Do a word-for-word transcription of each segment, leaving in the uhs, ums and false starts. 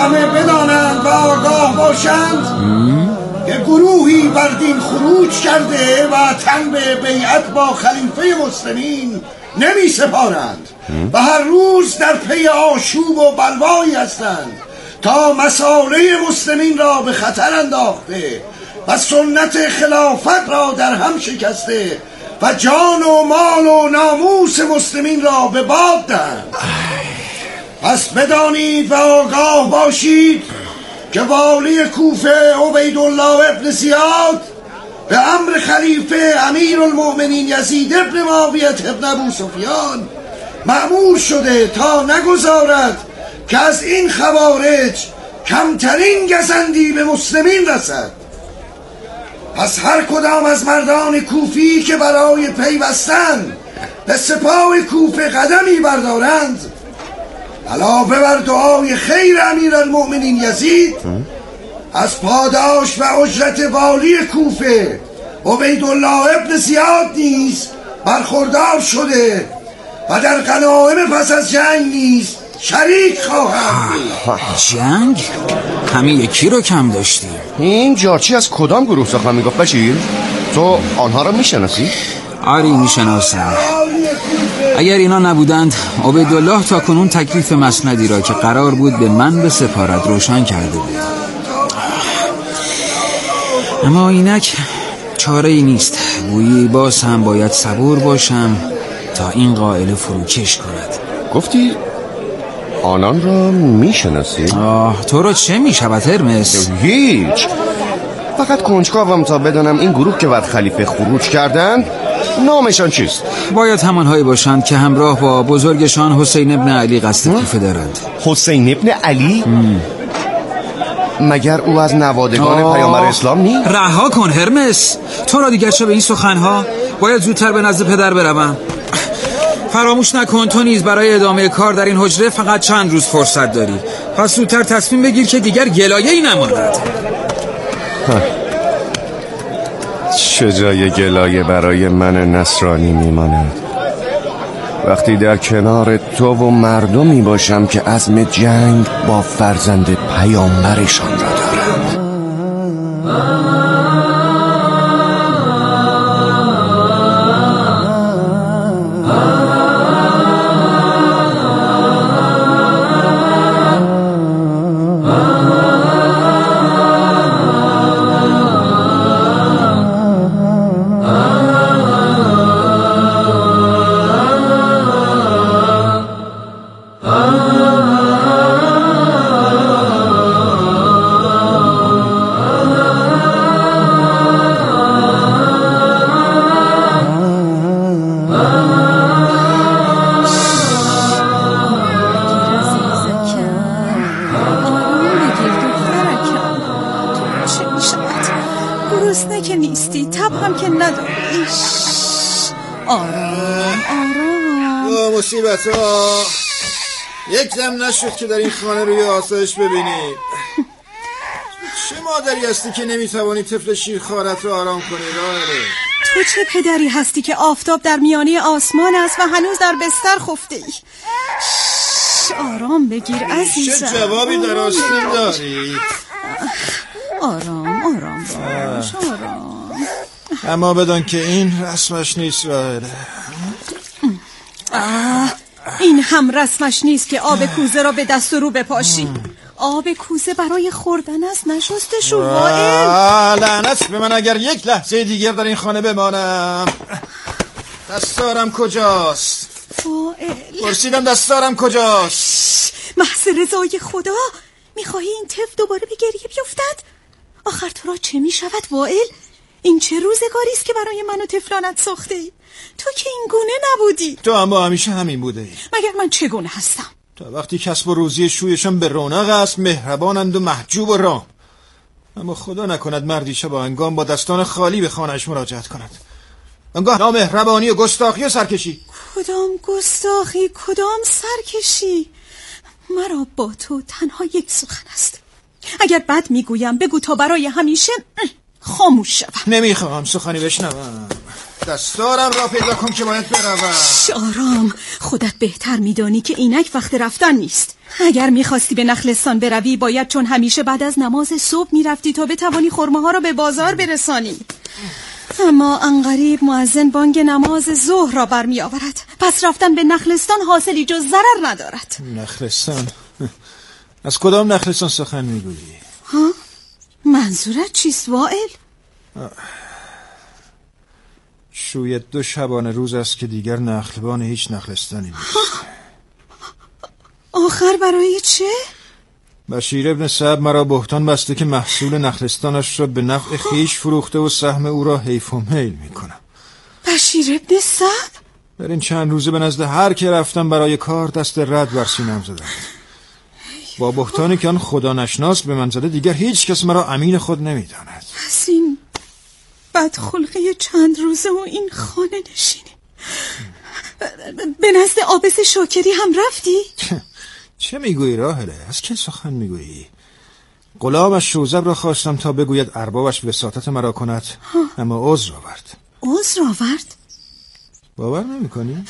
همه بدانند و آگاه باشند که گروهی بر دین خروج کرده و تن به بیعت با خلیفه مسلمین نمی سپارند و هر روز در پی آشوب و بلوایی هستند تا مصالح مسلمین را به خطر انداخته و سنت خلافت را در هم شکسته و جان و مال و ناموس مسلمین را به باد دهند. پس بدانید و آگاه باشید که والی کوفه عبیدالله ابن زیاد به امر خلیفه امیرالمؤمنین یزید ابن معاویه ابن ابو سفیان مأمور شده تا نگذارد که از این خوارج کمترین گزندی به مسلمین رسد. پس هر کدام از مردان کوفی که برای پیوستن به سپاه کوفه قدمی بردارند علاوه بر دعای خیر امیرالمؤمنین یزید از پاداش و اجرت والی کوفه عبیدالله ابن زیاد نیز برخوردار شده و در غنایم پس از جنگ نیز شریک خواهد بود. جنگ؟ همین یکی رو کم داشتیم. این جارچی از کدام گروه سخن میگفت بشیر؟ تو آنها رو میشناسی؟ آری میشناسم. اگر اینا نبودند عبیدالله تا کنون تکلیف مسندی را که قرار بود به من به سپارت روشن کرده بود. اما اینک چاره ای نیست. گویی باز هم باید صبور باشم تا این قائل فروکش کند. گفتی آنان را میشناسی؟ آه تو را چه میشود هرمس؟ هیچ، فقط کنجکاوم تا بدانم این گروه که بر خلیفه خروج کردند نامشان چیست؟ باید همانهایی باشند که همراه با بزرگشان حسین ابن علی قصد کوفه دارند. حسین ابن علی؟ ام. مگر او از نوادگان پیامبر اسلام نیست؟ رها کن هرمس، تو را دیگر چه به این سخنها؟ باید زودتر به نزد پدر بروم. فراموش نکن تو نیز برای ادامه کار در این حجره فقط چند روز فرصت داری. پس زودتر تصمیم بگیر که دیگر گلایه‌ای نماند. چه جای گلایه برای من نصرانی میماند وقتی در کنار تو و مردمی باشم که عزم جنگ با فرزند پیامبرشان را دارند. گرسنه که نیستی، تب هم که نداری. آرام آرام. او مصیبت ها، یک دم نشد که در این خانه روی آسایش ببینی. چه مادری هستی که نمیتوانی طفل شیرخوارت رو آرام کنی؟ راهره. تو چه پدری هستی که آفتاب در میانه آسمان است و هنوز در بستر خفته ای؟ آرام بگیر عزیزم. چه جوابی در آستین داری؟ آرام آرام باش آرام. اما بدان که این رسمش نیست راهره. این هم رسمش نیست که آب کوزه را به دست و رو بپاشی. آب کوزه برای خوردن است، نشسته شو وائل. لعنت به من اگر یک لحظه دیگر در این خانه بمانم. دستارم کجاست؟ وائل پرسیدم دستارم کجاست؟ محض رضای خدا میخواهی این طفل دوباره به گریه بیفتد؟ آخر تو را چه میشود وائل؟ این چه روزگاری است که برای من و طفلانت ساخته ای؟ تو که این گونه نبودی. تو اما همیشه همین بوده ای. مگر من چگونه هستم؟ تا وقتی کسب و روزی شویشان به رونق است، مهربانند و محجوب و رام. اما خدا نکند مردی شب انگام با دستان خالی به خانه‌اش مراجعت کند. انگاه نامهربانی و گستاخی و سرکشی. کدام گستاخی، کدام سرکشی؟ مرا با تو تنها یک سخن است. اگر بد میگویم بگو تا برای همیشه خاموش شوم. نمیخوام سخنی بشنوم. دستارم را پیدا کن که باید بروم. شارام، خودت بهتر میدانی که اینک وقت رفتن نیست. اگر میخواستی به نخلستان بروی باید چون همیشه بعد از نماز صبح میرفتی تا بتوانی خرمه ها را به بازار برسانی. اما انقریب مؤذن بانگ نماز ظهر را برمی آورد. پس رفتن به نخلستان حاصلی جز ضرر ندارد. نخلستان؟ از کدام نخلستان سخن میگویی؟ ها؟ منظورت چیست وائل؟ شوید دو شبانه روز است که دیگر نخلبان هیچ نخلستانی نیست. آخر برای چه؟ بشیر ابن سعد مرا بهتان بسته که محصول نخلستانش را به نفع خیش فروخته و سهم او را حیف و میل میکنم. بشیر ابن سعد؟ در این چند روزه به نزد هر که رفتم برای کار دست رد بر سینه‌ام زدند. با بهتانی که آن خدا نشناس به من زده دیگر هیچ کس مرا امین خود نمیداند. پس این بدخلقی چند روزه و این خانه نشینی به نزد عابس شاکری هم رفتی؟ چه میگویی راهله؟ از که سخن میگویی؟ غلامش شوزب را خواستم تا بگوید اربابش وساطت مرا کند، اما عذر آورد. عذر آورد؟ باور نمی کنی؟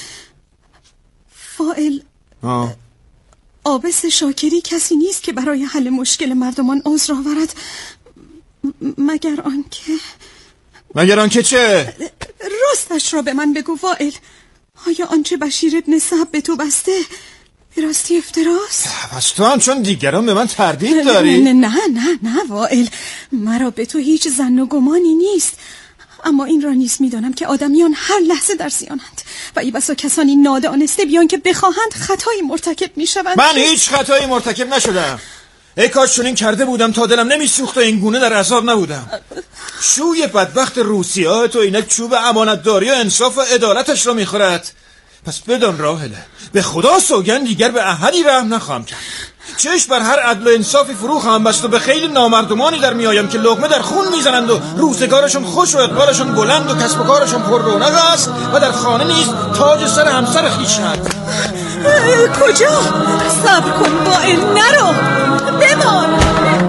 فائل، آه. عابس شاکری کسی نیست که برای حل مشکل مردمان عذر آورد، مگر آنکه مگر آنکه چه؟ راستش را به من بگو وائل. آیا آنچه بشیر ابن سعد به تو بسته به راستی افتراست؟ پس تو هم چون دیگران به من تردید داری؟ نه نه نه نه وائل، مرا به تو هیچ ظن و گمانی نیست، اما این را نیز میدانم که آدمیان هر لحظه در زیانند و ای بسا کسانی نادانسته بیان که بخواهند خطایی مرتکب میشوند. من هیچ خطایی مرتکب نشدم. ای کاش چنین کرده بودم تا دلم نمیسوخت و این گونه در عذاب نبودم. شوی بدبخت روسیاه تو اینک چوب امانتداری و انصاف و عدالتش را میخورد. پس بدان راهله، به خدا سوگند دیگر به احدی رحم نخواهم کرد. چشم بر هر عدل و انصافی فرو خواهم بست و به خیلی نامردمانی در میایم که لقمه در خون میزنند و روزگارشون خوش و اقبالشون بلند و کسب و کارشون پر رونق است و در خانه نیز تاج سر همسر خویشند. کجا؟ صبر کن وائل، نرو، بمان.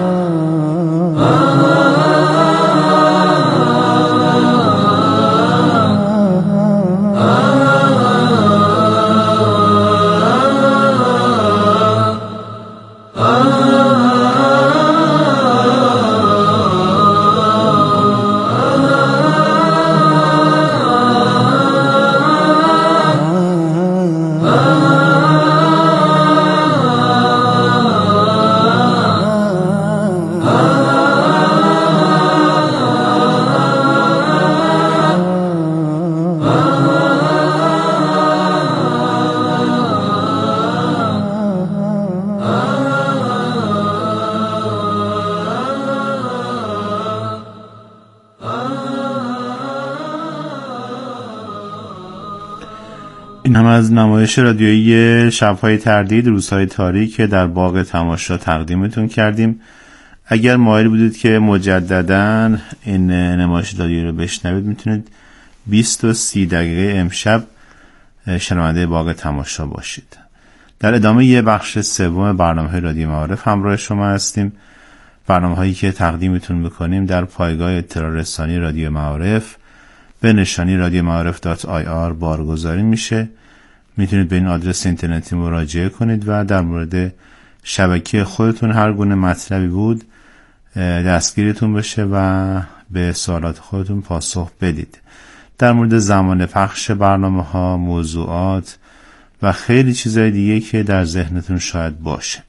این هم از نمایش رادیویی شب‌های تردید روزهای تاریک که در باغ تماشا تقدیمتون کردیم. اگر مایل بودید که مجدداً این نمایش رادیویی رو بشنوید میتونید بیست و سی دقیقه امشب شنونده باغ تماشا باشید. در ادامه یه بخش سوم برنامه رادیو معارف همراه شما هستیم. برنامه هایی که تقدیمتون میکنیم در پایگاه اطلاع رسانی رادیو معارف به نشانی رادیو معارف دات آی آر بارگذاری میشه. میتونید به این آدرس اینترنتی مراجعه کنید و در مورد شبکه خودتون هر گونه مطلبی بود دستگیرتون بشه و به سوالات خودتون پاسخ بدید. در مورد زمان پخش برنامه ها، موضوعات و خیلی چیزای دیگه که در ذهنتون شاید باشه.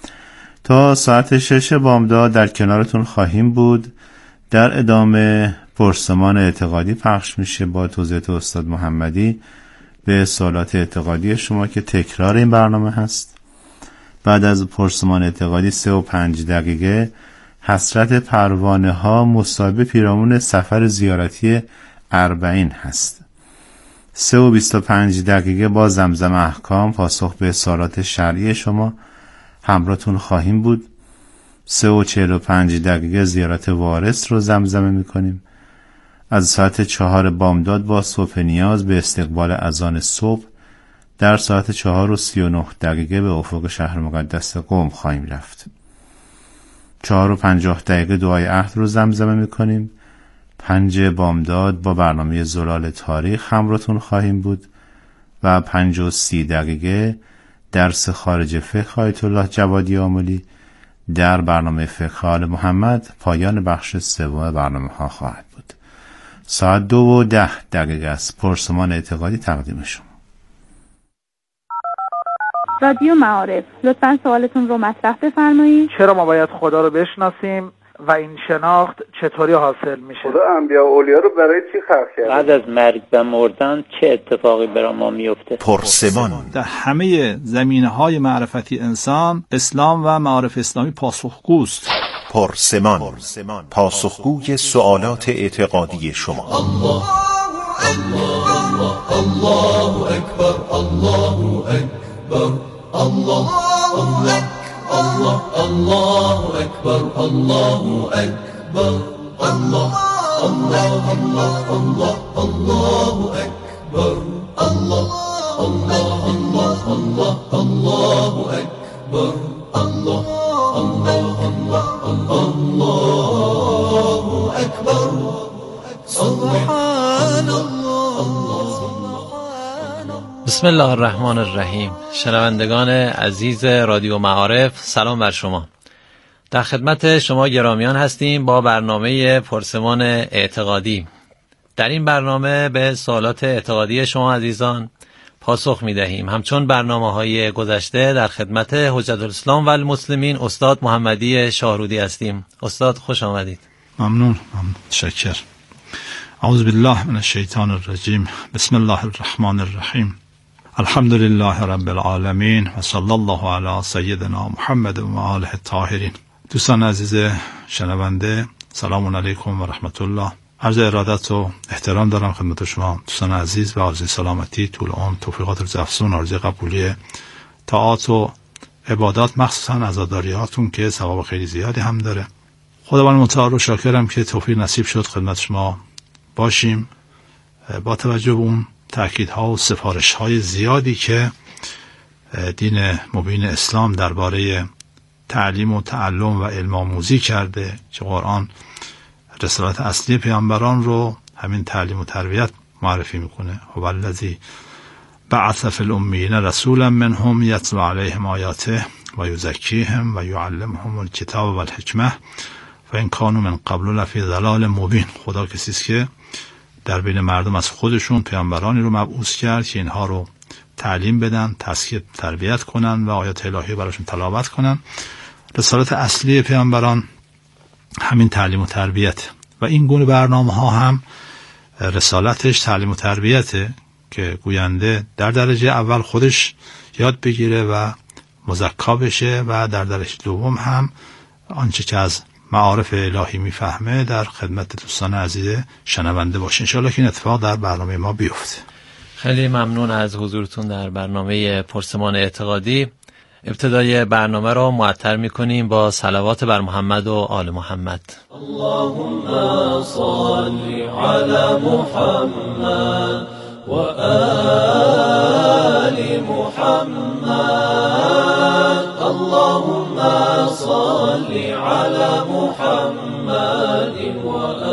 تا ساعت شش بامداد در کنارتون خواهیم بود. در ادامه پرسمان اعتقادی پخش میشه با توضیحات استاد محمدی به سوالات اعتقادی شما که تکرار این برنامه هست. بعد از پرسمان اعتقادی سه و پنج دقیقه حسرت پروانه ها مصاحبه پیرامون سفر زیارتی اربعین هست. سه و بیست و پنج دقیقه با زمزم احکام پاسخ به سوالات شرعی شما همراهتون خواهیم بود. سه و چهل و پنج دقیقه زیارت وارث رو زمزمه میکنیم. از ساعت چهار بامداد با صبح نیاز به استقبال اذان صبح در ساعت چهار و سی و نه دقیقه به افق شهر مقدس قم خواهیم رفت. چهار و پنجاه دقیقه دعای عهد رو زمزمه میکنیم. پنج بامداد با برنامه زلال تاریخ همراهتون خواهیم بود و پنج و سی دقیقه درس خارج فقه آیت الله جوادی آملی در برنامه فقه آل محمد پایان بخش سوم برنامه ها خواهد بود. ساعت دو و ده دقیقه است. پرسمان اعتقادی تقدیم شما. رادیو معارف، لطفاً سوالتون رو مطرح بفرمایید. چرا ما باید خدا رو بشناسیم و این شناخت چطوری حاصل میشه؟ خدا انبیا و اولیا رو برای چی خلق کرده؟ بعد از مرگ و مردن چه اتفاقی برای ما میفته؟ پرسمان. در همه زمینه‌های معرفتی انسان، اسلام و معارف اسلامی پاسخگوست. پرسمان، پاسخگوی سوالات اعتقادی شما. الله الله الله اکبر، الله اکبر، الله الله الله الله اکبر، الله اکبر، الله الله الله الله الله اکبر، الله الله الله الله الله اکبر، الله الله الله الله اکبر، سبحان الله. بسم الله الرحمن الرحیم. شنوندگان عزیز رادیو معارف، سلام بر شما. در خدمت شما گرامیان هستیم با برنامه پرسمان اعتقادی. در این برنامه به سوالات اعتقادی شما عزیزان پاسخ می دهیم. همچون برنامه های گذشته در خدمت حجت الاسلام و المسلمین استاد محمدی شاهرودی هستیم. استاد خوش آمدید. ممنون. ممنون. شکر. اعوذ بالله من الشیطان الرجیم. بسم الله الرحمن الرحیم. الحمد لله رب العالمین و صلی الله علی سیدنا محمد و آله الطاهرین. دوستان عزیز شنونده، سلام علیکم و رحمت الله. عرض ارادت و احترام دارم خدمت شما دوستان عزیز و آرزوی سلامتی، طول عمر، توفیقات روزافزون، آرزوی قبولی طاعات و عبادات، مخصوصا عزاداریاتون که ثواب خیلی زیادی هم داره. خداوند متعال رو شاکرم که توفیق نصیب شد خدمت شما باشیم با توجه به اون تأکیدها و سفارش‌های زیادی که دین مبین اسلام درباره تعلیم و تعلم و علم آموزی کرده که قرآن رسالت اصلی پیامبران رو همین تعلیم و تربیت معرفی میکنه. هو الذی بعث فی الامیین رسولا منهم یتلو علیهم آیاته و یزکیهم و یعلمهم الکتاب و الحکمه و این کانوا من قبل لفی ضلال مبین. خدا کسی است که در بین مردم از خودشون پیامبرانی رو مبعوث کرد که اینها رو تعلیم بدن، تزکیه، تربیت کنن و آیات الهی براشون تلاوت کنن. رسالت اصلی پیامبران همین تعلیم و تربیت و این گونه برنامه ها هم رسالتش تعلیم و تربیته که گوینده در درجه اول خودش یاد بگیره و مزکا بشه و در درجه دوم هم آنچه که از معارف الهی میفهمه در خدمت دوستان عزیز شنونده باشه. انشاءالله که این اتفاق در برنامه ما بیفته. خیلی ممنون از حضورتون در برنامه پرسمان اعتقادی. ابتدای برنامه را معطر میکنیم با صلوات بر محمد و آل محمد. اللهم صل علی محمد و آل محمد. اللهم صل علی محمد و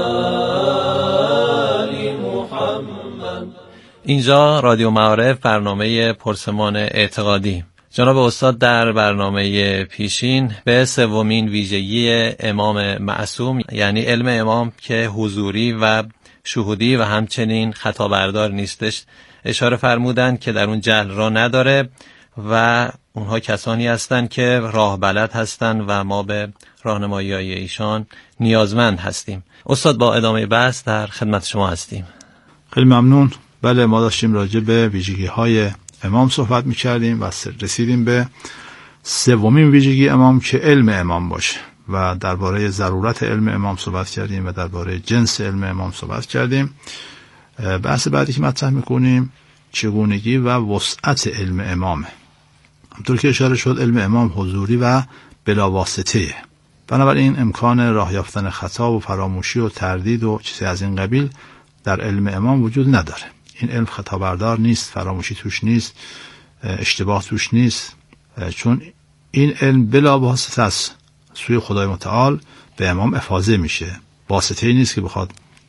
آل محمد. اینجا رادیو معارف، برنامه پرسمان اعتقادی. جناب استاد در برنامه پیشین به سومین ویژگی امام معصوم یعنی علم امام که حضوری و شهودی و همچنین خطا بردار نیستش اشاره فرمودند که در اون جهل را نداره و اونها کسانی هستند که راه بلد هستند و ما به راهنمایی ایشان نیازمند هستیم. استاد با ادامه بحث در خدمت شما هستیم. خیلی ممنون. بله، ما داشتیم راجع به ویژگی های امام صحبت می‌کردیم و رسیدیم به سومین ویژگی امام که علم امام باشه و درباره ضرورت علم امام صحبت کردیم و درباره جنس علم امام صحبت کردیم. بحث بعدی که مطرح می‌کنیم چگونگی و وسعت علم امامه. همونطور که اشاره شد علم امام حضوری و بلاواسطه، بنابراین امکان راه یافتن خطا و فراموشی و تردید و چیزی از این قبیل در علم امام وجود نداره. این علم خطا بردار نیست، فراموشی توش نیست، اشتباه توش نیست، چون این علم بلا واسطه از سوی خدای متعال به امام افاضه میشه. واسطه‌ای نیست که بخواد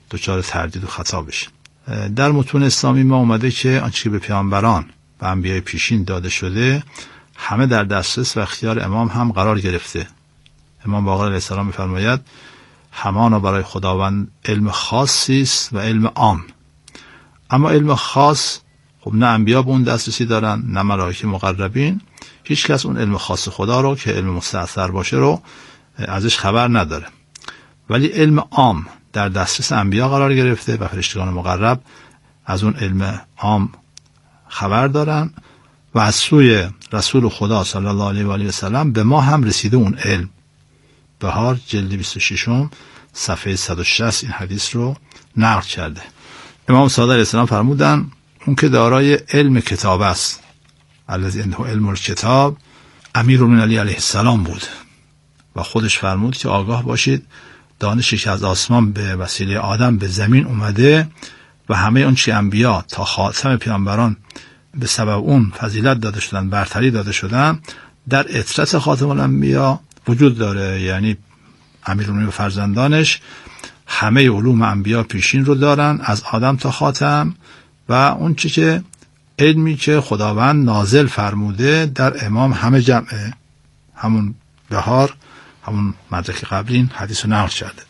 دچار تردید و خطا بشیم. در متون اسلامی ما اومده که آنچه که به پیامبران و انبیای پیشین داده شده همه در دسترس و اختیار امام هم قرار گرفته. امام باقر علیه السلام می‌فرماید همانا برای خداوند علم خاصی است و علم عام. اما علم خاص خب نه انبیا به اون دسترسی دارن نه ملائکه مقربین، هیچ کس اون علم خاص خدا رو که علم مستأثر باشه رو ازش خبر نداره. ولی علم عام در دسترس انبیا قرار گرفته و فرشتگان مقرب از اون علم عام خبر دارن و از سوی رسول خدا صلی الله علیه و آله و سلم به ما هم رسیده اون علم. بهار جلد بیست و شش صفحه صد و شصت این حدیث رو نقل کرده. امام صادق علیه السلام فرمودن اون که دارای علم کتاب است، الذی عنده علم الکتاب، امیرالمومنین علی علیه السلام بود و خودش فرمود که آگاه باشید دانشی که از آسمان به وسیله آدم به زمین اومده و همه اون چی انبیا تا خاتم پیامبران به سبب اون فضیلت داده شدن، برتری داده شدن، در اطرت خاتم الانبیا وجود داره. یعنی امیرالمومنین و فرزندانش همه علوم انبیا پیشین رو دارن از آدم تا خاتم و اون چی که علمی که خداوند نازل فرموده در امام همه جمعه. همون بهار همون مدرک قبلی این حدیث رو نقل کرده.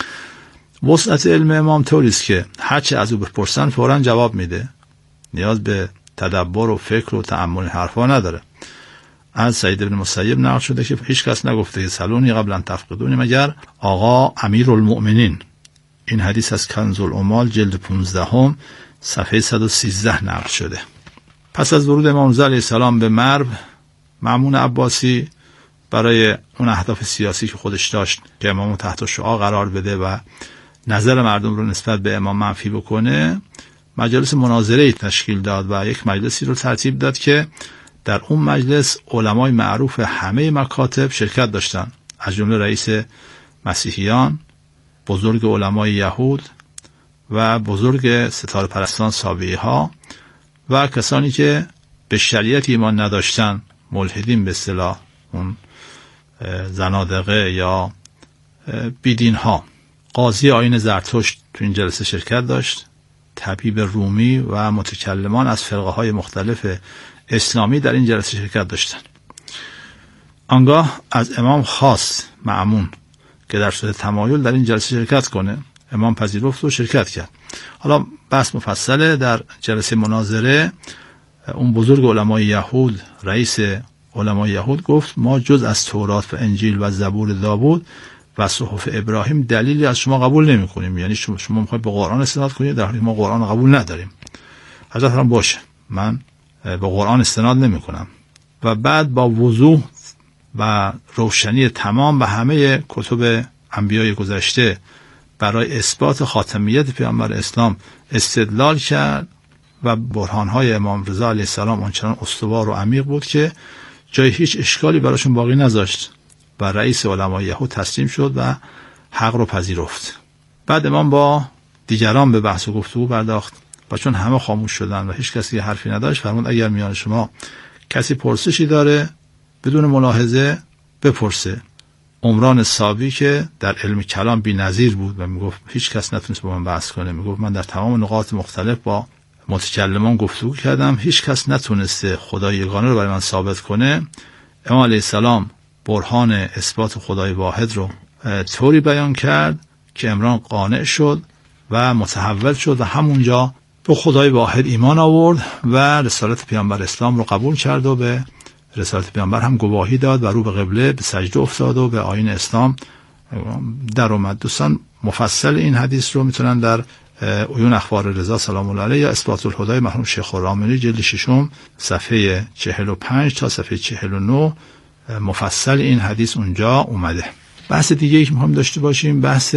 وسعت علم امام طوریست که هرچه از او بپرسن فوراً جواب میده، نیاز به تدبر و فکر و تأمل حرفا نداره. از سعید بن مسیب نقل شده که هیچ کس نگفته که سلونی قبلا تفقدونی مگر آقا امیرالمؤمنین. این حدیث از کنز العمال جلد پانزده صفحه صد و سیزده نقل شده. پس از ورود امام رضا علیه السلام به مرو، مأمون عباسی برای اون اهداف سیاسی که خودش داشت که امامو تحت شعاع قرار بده و نظر مردم رو نسبت به امام منفی بکنه، مجلس مناظره تشکیل داد و یک مجلسی رو ترتیب داد که در اون مجلس علمای معروف همه مکاتب شرکت داشتن، از جمله رئیس مسیحیان، بزرگ علمای یهود و بزرگ ستاره پرستان سابعی ها و کسانی که به شریعت ایمان نداشتن، ملحدین به اصطلاح، اون زنادقه یا بیدین ها. قاضی آیین زرتشت تو این جلسه شرکت داشت، طبیب رومی و متکلمان از فرقه های مختلف اسلامی در این جلسه شرکت داشتن. آنگاه از امام خواست مأمون که در صورت تمایل در این جلسه شرکت کنه. امام پذیرفت و شرکت کرد. حالا بحث مفصله. در جلسه مناظره اون بزرگ علمای یهود، رئیس علمای یهود گفت ما جز از تورات و انجیل و زبور داوود و صحف ابراهیم دلیلی از شما قبول نمی کنیم. یعنی شما شما میخواید به قرآن استناد کنید در حالی ما قرآن قبول نداریم. حضرت هم باشه، من به قرآن استناد نمی کنم. و بعد با وضوح و روشنی تمام به همه کتب انبیای گذشته برای اثبات خاتمیت پیامبر اسلام استدلال کرد و برهانهای امام رضا علیه السلام آنچنان استوار و عمیق بود که جای هیچ اشکالی براشون باقی نذاشت و رئیس علمای یهود تسلیم شد و حق رو پذیرفت. بعد امام با دیگران به بحث و گفتگو پرداخت و چون همه خاموش شدن و هیچ کسی حرفی نداشت فرمود اگر میان شما کسی پرسشی داره بدون ملاحظه بپرسه. عمران صابی که در علم کلام بی‌نظیر بود و میگفت هیچ کس نتونست با من بحث کنه، میگفت من در تمام نقاط مختلف با متکلمان گفتگو کردم، هیچ کس نتونسته خدای یگانه رو برای من ثابت کنه. امام علیه السلام برهان اثبات خدای واحد رو طوری بیان کرد که عمران قانع شد و متحول شد و همونجا به خدای واحد ایمان آورد و رسالت پیامبر اسلام رو قبول کرد و به رسالت پیامبر هم گواهی داد و رو به قبله به سجده افتاد و به آیین اسلام در اومد. دوستان مفصل این حدیث رو میتونن در عیون اخبار رضا سلام الله علیه یا اثبات الهدای مرحوم شیخ خرامانی جلد ششم صفحه چهل و پنج تا صفحه چهل و نه مفصل این حدیث اونجا اومده. بحث دیگه ای که میخوایم داشته باشیم بحث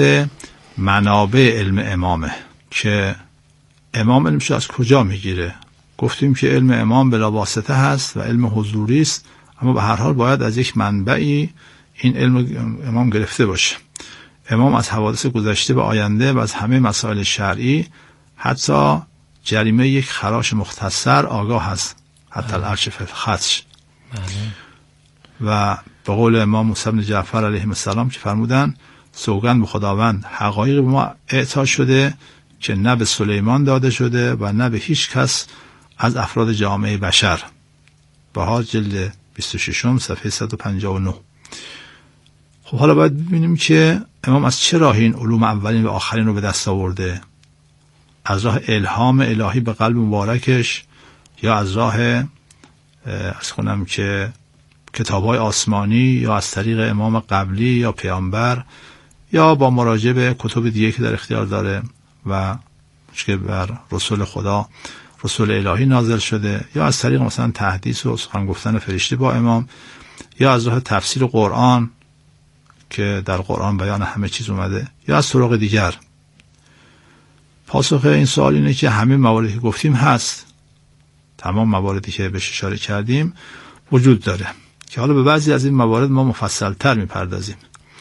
منابع علم امامه که امام علمش از کجا میگیره. گفتیم که علم امام بلا واسطه هست و علم حضوری است، اما به هر حال باید از یک منبعی این علم امام گرفته باشه. امام از حوادث گذشته به آینده و از همه مسائل شرعی حتی جریمه یک خراش مختصر آگاه هست، حتی العرش فی الخدش. و به قول امام موسی بن جعفر علیه السلام که فرمودن سوگند به خداوند حقایق به ما اعطا شده که نه به سلیمان داده شده و نه به هیچ کس از افراد جامعه بشر. بهار جلد بیست و شش صفحه صد و پنجاه و نه. خب حالا باید ببینیم که امام از چه راهی این علوم اولین و آخرین رو به دست آورده. از راه الهام الهی به قلب مبارکش، یا از راه از کنم که کتاب‌های آسمانی، یا از طریق امام قبلی یا پیامبر، یا با مراجعه به کتب دیگه که در اختیار داره و که بر رسول خدا رسول الهی نازل شده، یا از طریق مثلا تحدیث و سخن گفتن فرشته با امام، یا از راه تفسیر قرآن که در قرآن بیان همه چیز اومده، یا از طرق دیگر. پاسخ این سوال اینه که همه مواردی که گفتیم هست، تمام مواردی که بهش اشاره کردیم وجود داره که حالا به بعضی از این موارد ما مفصل تر میپردازیم.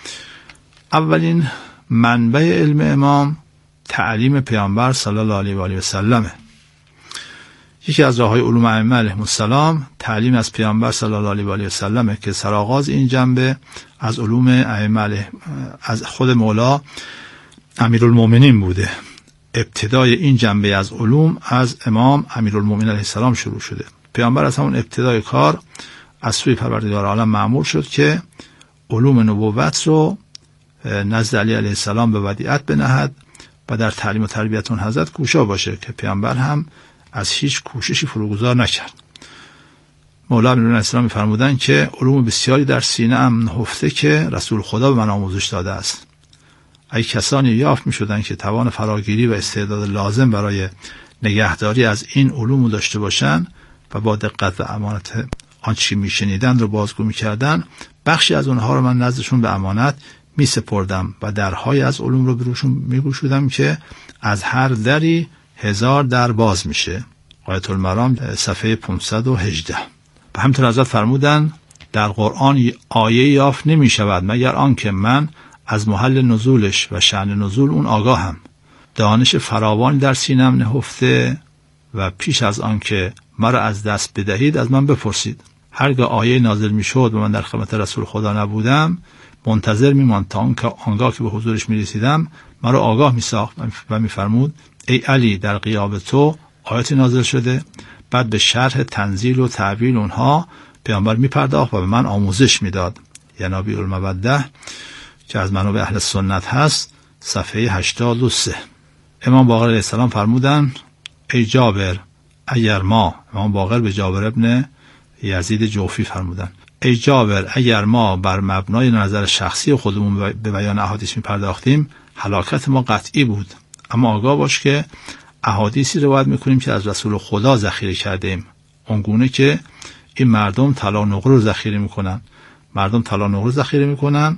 اولین منبع علم امام تعلیم پیامبر صلی الله علیه و آله و سلمه. یکی از راههای علوم ائمه علیهم السلام تعلیم از پیامبر صلی الله علیه و آله و سلمه که سرآغاز این جنبه از علوم ائمه از خود مولا امیرالمومنین بوده. ابتدای این جنبه از علوم از امام امیرالمومنین علیه السلام شروع شده. پیامبر از همون ابتدای کار از سوی پروردگار عالم مأمور شد که علوم نبوت رو نزد علی علیه السلام به ودیعت بنهد و در تعلیم و تربیت اون حضرت کوشا باشه که پیامبر هم از هیچ کوششی فروگذار نکرد. مولا امیرالمومنین علیه السلام می‌فرمودند که علوم بسیاری در سینه ام نهفته که رسول خدا به من آموزش داده است. اگه کسانی یافت می‌شدند که توان فراگیری و استعداد لازم برای نگهداری از این علوم داشته باشند و با دقت و امانت آنچه میشنیدند رو بازگو می‌کردند، بخشی از اونها رو من نزدشون به امانت می سپردم و درهای از علوم رو بروشون می گشودم که از هر دری هزار در باز میشه. غایة المرام صفحه پانصد و هجده. به همطور حضرت فرمودن در قرآن آیه یافت نمی شود مگر آن که من از محل نزولش و شأن نزول اون آگاهم. دانش فراوانی در سینم نهفته و پیش از آن که مرا از دست بدهید از من بپرسید. هرگاه آیه نازل می شد و من در خدمت رسول خدا نبودم منتظر می‌ماند تا آنگاه که به حضورش می‌رسیدم مرا آگاه می‌ساخت و می‌فرمود ای علی در غیاب تو آیات نازل شده. بعد به شرح تنزیل و تعویل اونها پیامبر می‌پرداخت و به من آموزش می‌داد. ینابیع الموده که از منابع اهل سنت هست صفحه هشتاد و سه. امام باقر علیه السلام فرمودند ای جابر اگر ما امام باقر به جابر ابن یزید جوفی فرمودند ای جابر اگر ما بر مبنای نظر شخصی خودمون به بیان احادیث می پرداختیم هلاکت ما قطعی بود. اما آگاه باش که احادیثی روایت میکنیم که از رسول خدا ذخیره کردیم، اونگونه که این مردم طلا نقره رو ذخیره میکنن. مردم طلا نقره ذخیره میکنن،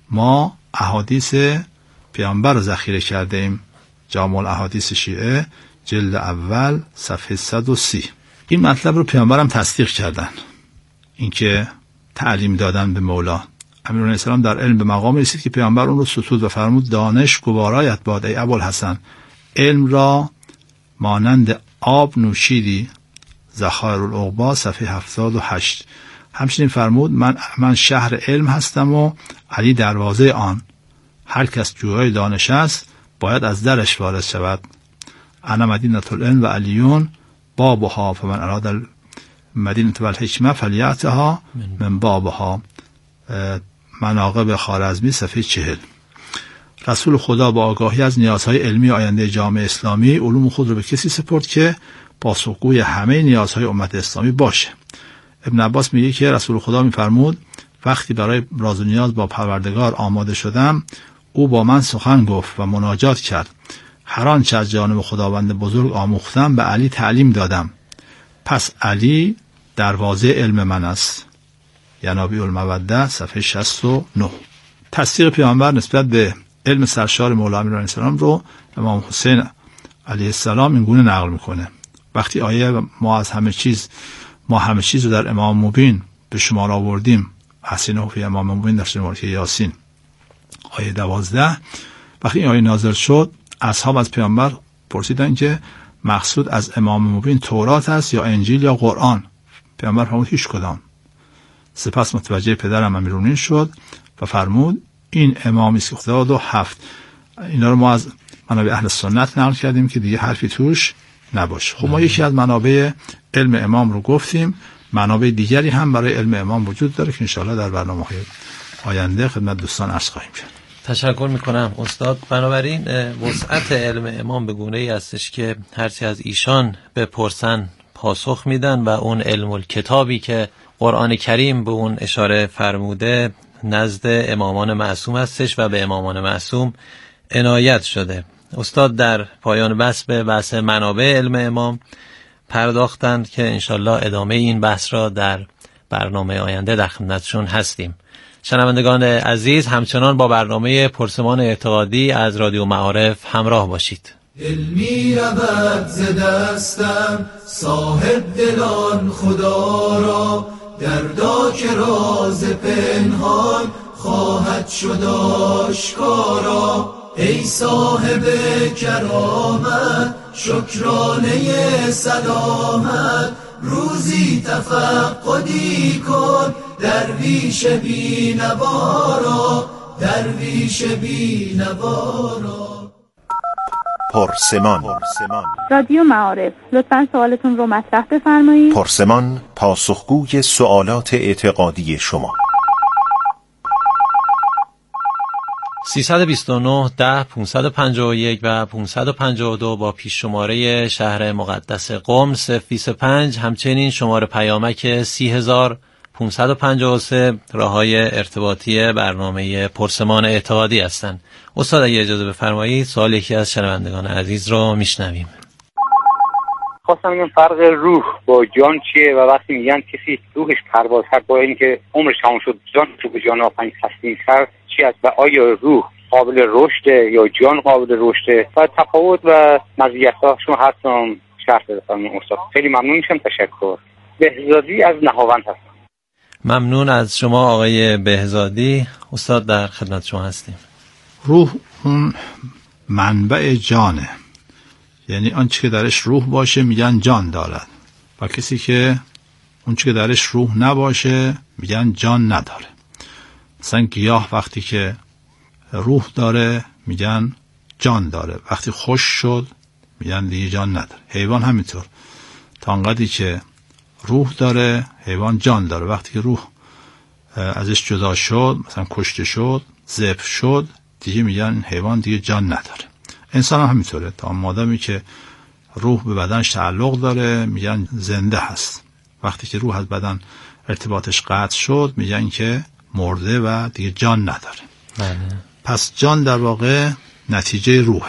ما احادیث پیامبر رو ذخیره کردیم. جامع الاحادیث شیعه جلد اول صفحه صد و سی. این مطلب رو پیامبرم تصدیق کردن، اینکه تعلیم دادن به مولا. امیرالمومنین علیه السلام در علم به مقام رسید که پیامبر اون رو ستود و فرمود دانش گوارایت باد ای ابوالحسن، علم را مانند آب نوشیدی. ذخایر العقبا صفحه هفتاد و هشت. همچنین فرمود من من شهر علم هستم و علی دروازه آن. هر کس جویای دانش است باید از درش وارد شود. انا مدینة العلم و علیون بابها فمن اراد مدینه و الحکمه فلیاتها من بابها. مناقب خوارزمی صفحه چهل. رسول خدا با آگاهی از نیازهای علمی آینده جامعه اسلامی علوم خود رو به کسی سپرد که پاسخگوی همه نیازهای امت اسلامی باشه. ابن عباس میگه که رسول خدا میفرمود وقتی برای راز و نیاز با پروردگار آماده شدم او با من سخن گفت و مناجات کرد. هر آنچه از جانب خداوند بزرگ آموختم به علی تعلیم دادم. پس علی دروازه علم من است. ینابیع الموده صفحه شصت و نه. تصدیق پیامبر نسبت به علم سرشار مولا امیرالمومنین علیه السلام رو امام حسین علیه السلام این گونه نقل میکنه. وقتی آیه ما از همه چیز ما همه چیز رو در امام مبین به شمار آوردیم، حسینه فی امام مبین در سوره یاسین آیه دوازده، وقتی این آیه نازل شد اصحاب از پیامبر پرسیدن که مقصود از امام مبین تورات است یا انجیل یا قرآن؟ پیامبر فرمود هیچ کدام. سپس متوجه پدرم امیرالمومنین شد و فرمود این امامی است که هفتاد و هفت. اینا رو ما از منابع اهل سنت نقل کردیم که دیگه حرفی توش نباشه. خب ما یکی از منابع علم امام رو گفتیم، منابع دیگری هم برای علم امام وجود داره که انشاءالله در برنامه‌های آینده خدمت دوستان عرض خواهیم کرد. تشکر میکنم استاد. بنابراین وسعت علم امام به گونه‌ای هستش که هرچی از ایشان بپرسن پاسخ میدن و اون علم الکتابی که قرآن کریم به اون اشاره فرموده نزد امامان معصوم هستش و به امامان معصوم عنایت شده. استاد در پایان بحث به بحث منابع علم امام پرداختند که انشالله ادامه این بحث را در برنامه آینده در خدمتشون هستیم. شنوندگان عزیز، همچنان با برنامه پرسمان اعتقادی از رادیو معارف همراه باشید. علمی رود ز دستم صاحب دلان خدا را، دردا که راز پنهان خواهد شد آشکارا. ای صاحب کرامت شکرانه سلامت، روزی تفقدی کن درویش بی نوارا، درویش بی نوارا. پرسمان. رادیو معارف، لطفاً سوالتون رو مطرح بفرمایید. پرسمان پاسخگوی سوالات اعتقادی شما. سیصد و بیست و نه ده پانصد و پنجاه و یک و پانصد و پنجاه و دو با پیش شماره شهر مقدس قم صفر بیست و پنج، همچنین شماره پیامک سی هزار پانصد و پنجاه و سه راههای ارتباطی برنامه پرسمان اعتقادی هستند. استاد اگه اجازه بفرمایید سوال یکی از شنوندگان عزیز رو میشنویم. خواستم بگم فرق روح با جان چیه و وقتی میگن کسی روحش پرواز کرد با اینکه عمرش تمام شد جان تو به جان آفرین هستی سر چی است و آیا روح قابل رشد یا جان قابل رشد و تفاوت و مزیت‌ها شما هستم شرح بفرمایید استاد. خیلی ممنون میشم. تشکر. بهزادی از نهاوند هستم. ممنون از شما آقای بهزادی. استاد در خدمت شما هستیم. روح اون منبع جانه، یعنی آنچه که درش روح باشه میگن جان دارد و کسی که اون چه که درش روح نباشه میگن جان نداره. مثلا گیاه وقتی که روح داره میگن جان داره، وقتی خوش شد میگن دیگه جان نداره. حیوان همینطور، تا انقدری که روح داره حیوان جان داره، وقتی که روح ازش جدا شد مثلا کشته شد ذبح شد دیگه میگن حیوان دیگه جان نداره. انسان هم همینطوره، تا مادامی که روح به بدنش تعلق داره میگن زنده هست، وقتی که روح از بدن ارتباطش قطع شد میگن که مرده و دیگه جان نداره. بله. پس جان در واقع نتیجه روحه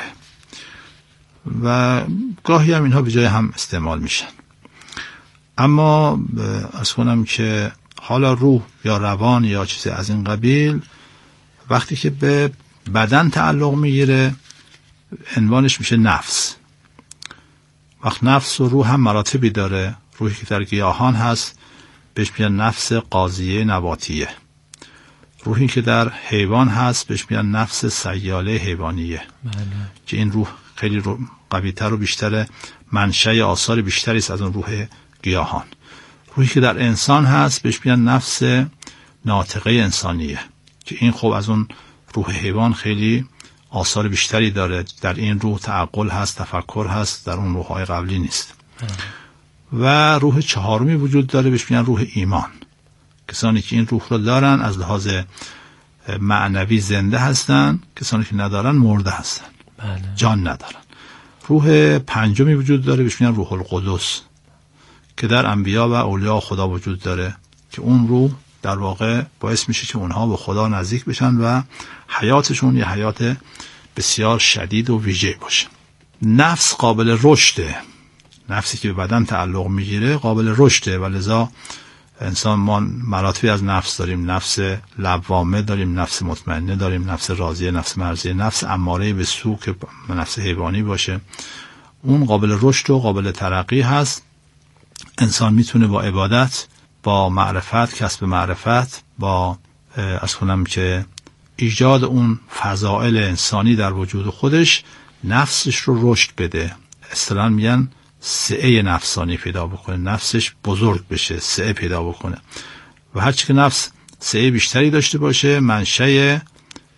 و گاهی هم اینها به جای هم استعمال میشن. اما از کنم که حالا روح یا روان یا چیزی از این قبیل وقتی که به بدن تعلق میگیره عنوانش میشه نفس. وقت نفس و روح هم مراتبی داره. روحی که در گیاهان هست بهش میگن نفس قاضیه نباتیه، روحی که در حیوان هست بهش میگن نفس سیاله حیوانیه. بله. که این روح خیلی رو قوی‌تر و بیشتر منشأ آثار بیشتری است از اون روح گیاهان. روحی که در انسان هست بهش میگن نفس ناطقه انسانیه که این خب از اون روح حیوان خیلی آثار بیشتری داره. در این روح تعقل هست، تفکر هست، در اون روح‌های قبلی نیست. و روح چهارمی وجود داره بهش میگن روح ایمان. کسانی که این روح رو دارن از لحاظ معنوی زنده هستن، کسانی که ندارن مرده هستن. بله. جان ندارن. روح پنجمی وجود داره بهش میگن روح القدس که در انبیا و اولیاء خدا وجود داره که اون روح در واقع باعث میشه که اونها به خدا نزدیک بشن و حیاتشون یه حیات بسیار شدید و ویژه باشه. نفس قابل رشده، نفسی که به بدن تعلق میگیره قابل رشده و لذا انسان ما مراتبی از نفس داریم. نفس لوامه داریم، نفس مطمئنه داریم، نفس راضیه، نفس مرضیه، نفس اماره به سو که نفس حیوانی باشه. اون قابل رشد و قابل ترقی هست. انسان میتونه با عبادت، با معرفت، کسب معرفت، با از کنم که ایجاد اون فضائل انسانی در وجود خودش نفسش رو رشد بده. اصطلاحاً میگن سعه نفسانی پیدا بکنه، نفسش بزرگ بشه، سعه پیدا بکنه و هرچی که نفس سعه بیشتری داشته باشه منشأ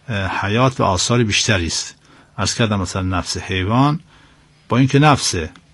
حیات و آثار بیشتری است. عرض کردم مثلا نفس حیوان با اینکه نفسه